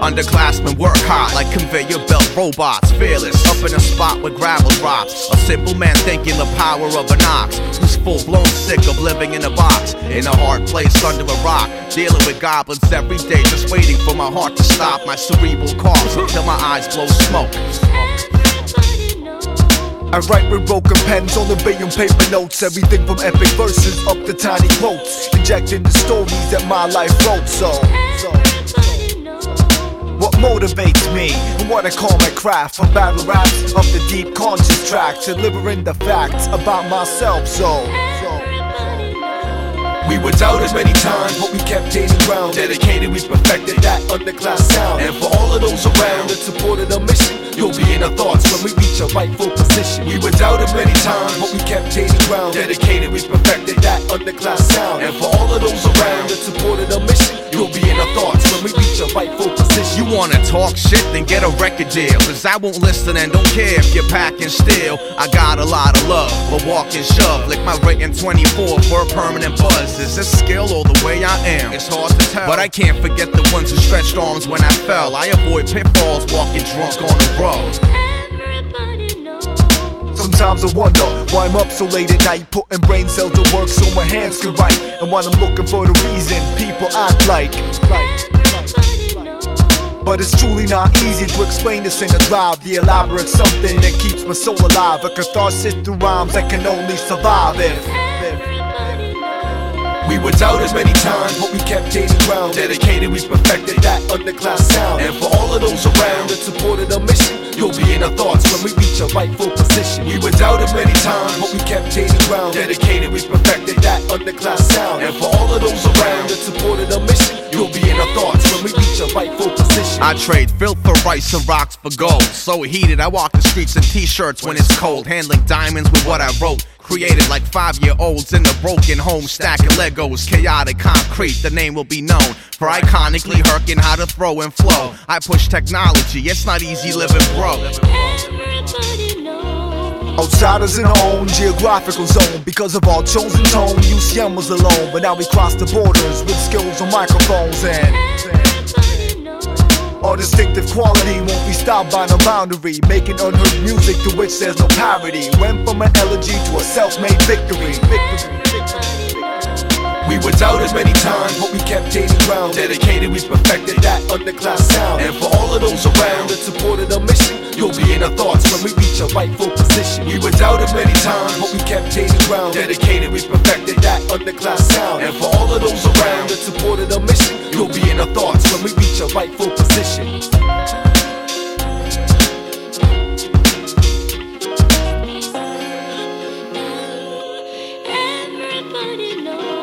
Underclassmen work hard like conveyor belt robots, fearless, up in a spot where gravel drops. A simple man thinking the power of an ox, who's full-blown sick of living in a box, in a hard place under a rock, dealing with goblins every day, just waiting for my heart to stop, my cerebral coughs until my eyes blow smoke. I write with broken pens on the billion paper notes, everything from epic verses up to tiny quotes, injecting the stories that my life wrote. So what motivates me and what I call my craft, from battle raps up the deep conscious track, delivering the facts about myself. So we were doubted many times, but we kept gaining ground. Dedicated, we perfected that underclass sound. And for all of those around that supported our mission, you'll be in our thoughts when we reach a rightful position. We were doubted many times, but we kept gaining ground. Dedicated, we perfected that underclass sound. And for all of those around that supported our mission, you'll be in our thoughts when we reach a rightful position. You wanna talk shit, then get a record deal, cause I won't listen and don't care if you're packing steel. I got a lot of love, but walk and shove, lick my rating 24 for a permanent buzz. Is this skill or the way I am? It's hard to tell, but I can't forget the ones who stretched arms when I fell. I avoid pitfalls, walking drunk on the road. Sometimes I wonder why I'm up so late at night, putting brain cells to work so my hands can write. And while I'm looking for the reason people act like. But it's truly not easy to explain this in a drive, the elaborate something that keeps my soul alive, a catharsis through rhymes that can only survive if we were doubted many times, but we kept gaining ground. Dedicated, we perfected that underclass sound. And for all of those around that supported our mission, you'll be in our thoughts when we reach a rightful position. We were doubted many times, but we kept gaining ground. Dedicated, we perfected that underclass sound. And for all of those around that supported our mission, you'll be in our thoughts when we reach a rightful position. I trade filth for rice and rocks for gold. So heated, I walk the streets in t-shirts when it's cold, handling diamonds with what I wrote. Created like 5-year-olds in a broken home, stacking Legos, chaotic concrete. The name will be known for iconically herking how to throw and flow. I push technology, it's not easy living broke. Outsiders in our own geographical zone, because of our chosen tone, UCM was alone, but now we cross the borders with skills on microphones. And our distinctive quality won't be stopped by no boundary, making unheard music to which there's no parody. Went from an elegy to a self-made victory. We were doubted many times, but we kept gaining ground. Dedicated, we perfected that underclass sound. And for all of those around that supported our mission, you'll be in our thoughts when we reach a rightful position. We were doubted many times, but we kept gaining ground. Dedicated, we perfected that underclass sound. And for all of those around that supported our mission, you'll be in our thoughts when we reach a rightful position. Everybody knows.